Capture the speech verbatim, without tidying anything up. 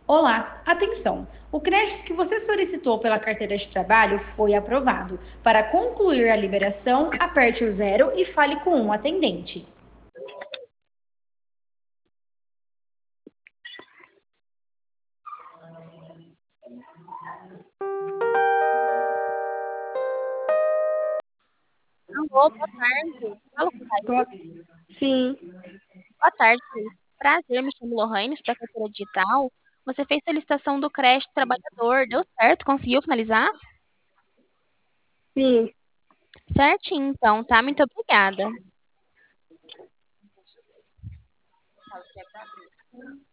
Olá, atenção! O crédito que você solicitou pela carteira de trabalho foi aprovado. Para concluir a liberação, aperte o zero e fale com um atendente. Alô, boa tarde. Fala com a Boa- Thaís. Sim, Boa tarde, Thaís. Prazer, me chamo Lohane, sou da Carteira Digital. Você fez solicitação do crédito trabalhador, deu certo? Conseguiu finalizar? sim. Certinho, então, tá? Muito obrigada.